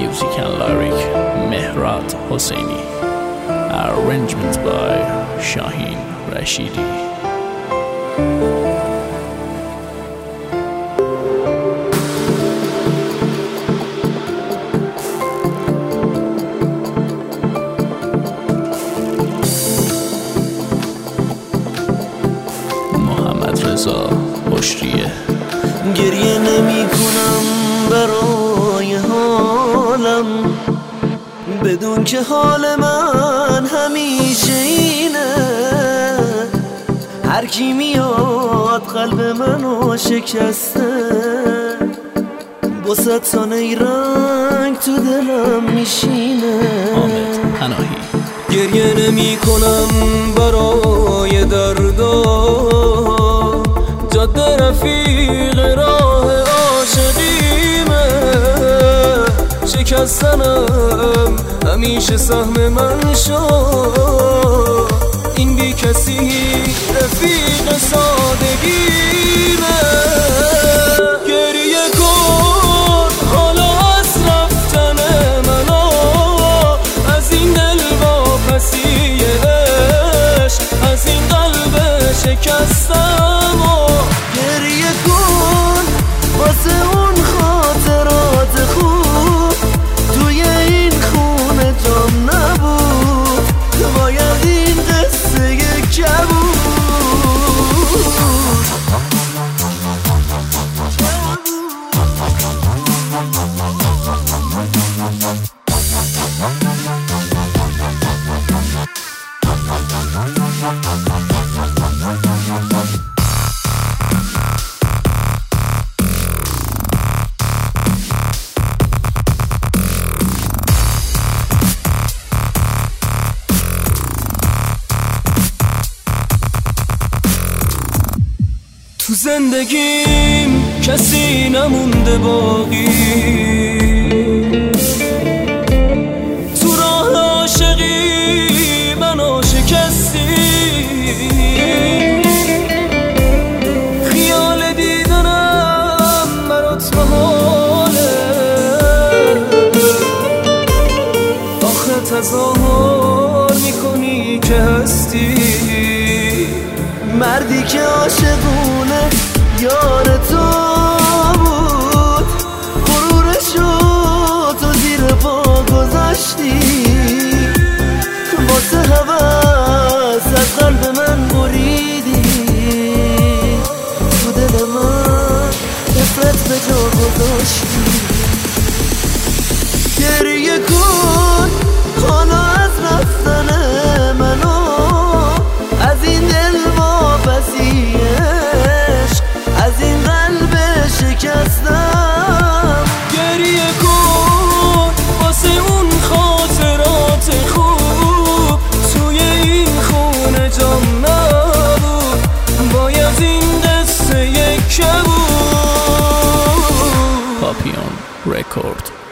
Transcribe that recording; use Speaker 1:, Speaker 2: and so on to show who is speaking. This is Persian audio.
Speaker 1: Music and lyric Mehrad Hosseini. Arrangement by Shaheen Rashidi. پشتیه
Speaker 2: گریه نمی کنم برای حالم، بدون که حال من همیشه اینه. هر کی میاد قلب منو شکسته، با صد ثانیه رنگ تو دلم میشینه.
Speaker 1: حامد پناهی.
Speaker 2: گریه نمی کنم برای دردا، جاده رفیق راه عاشقیمه. شکستنم همیشه سهم من شد، این بی کسی رفیق سادگیمه. گریه کن حالا از رفتن منو، از این دل واپسی عشق، از این قلب شکستم. گریه کن واسه اون خاطرات خوب، توی این خونه جام نبود، باید این قصه کبود. تو زندگیم کسی نمونده باقی، تو راه عاشقی منو شکستی. خیال دیدنم برات محاله، آخه تظاهر میکنی که هستی. مردی که عاشقونه یار تو بود، غرورشو تو زیر پا گذاشتی. واسه هوس از قلب من بریدی، تو دل من نفرت به جا گذاشتی. گریه کن حالا از رفتن منو، از این دل واپسی عشق، از این قلب شکستم. گریه کن واسه اون خاطرات خوب، توی این خونه جام نبود، باید این قصه یک بود.
Speaker 1: پاپیون رکورد.